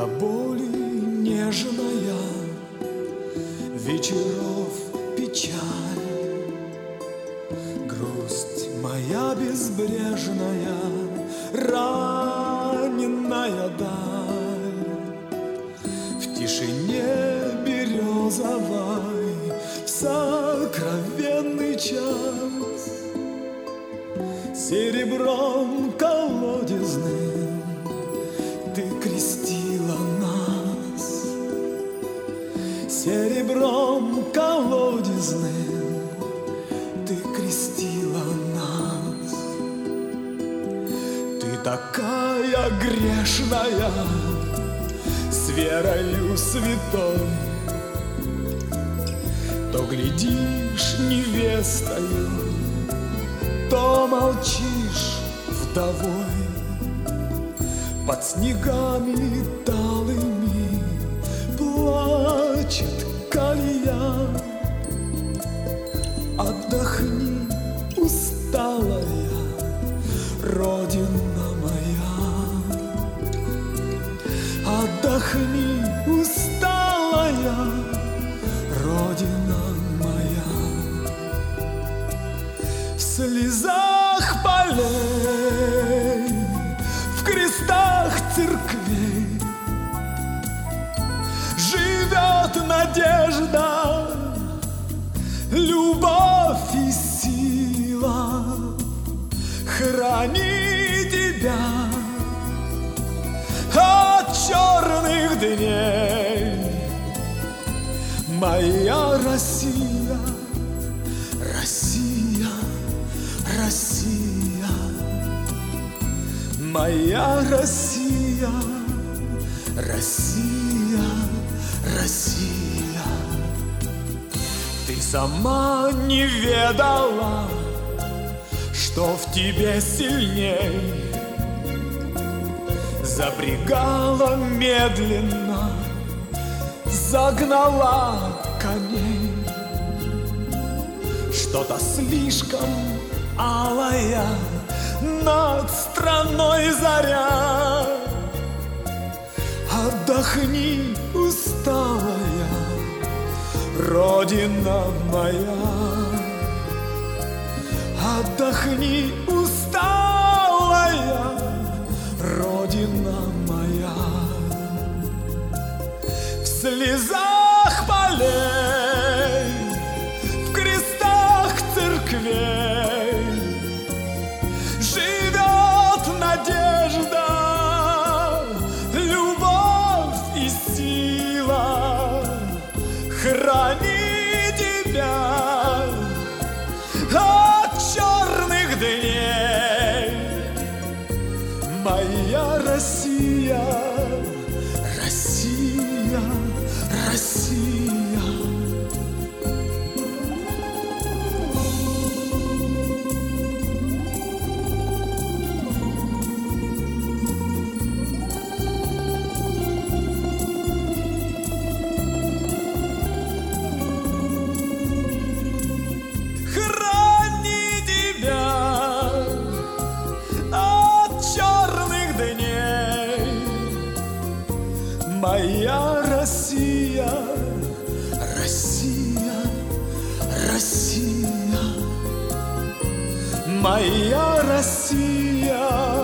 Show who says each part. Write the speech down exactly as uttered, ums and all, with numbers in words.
Speaker 1: до боли нежная, вечеров печаль, грусть моя безбрежная, раненая даль. В тишине березовой, в сокровенный час, серебром колодезным ты крестила нас, серебром колодезным ты крестила нас. Ты такая грешная, с верою святой, то глядишь невестою, то молчишь вдовой. Под снегами талыми плачет колея. Отдохни, усталая Родина моя. Отдохни, усталая Родина моя. В слезах полей, в крестах церквей живет надежда, любовь и сила. Храни тебя от черных дней, моя Россия, Россия, Россия, моя Россия, Россия, Россия. Ты сама не ведала, что в тебе сильней. Запрягала медленно, загнала коней. Что-то слишком алая над страной заря. Отдохни, усталая Родина моя. Отдохни, усталая Родина моя. В слезах полей, в крестах церквей живет надежда, любовь и сила. Храни тебя от черных дней, моя Россия, Россия, Россия. Моя Россия, Россия, Россия, моя Россия.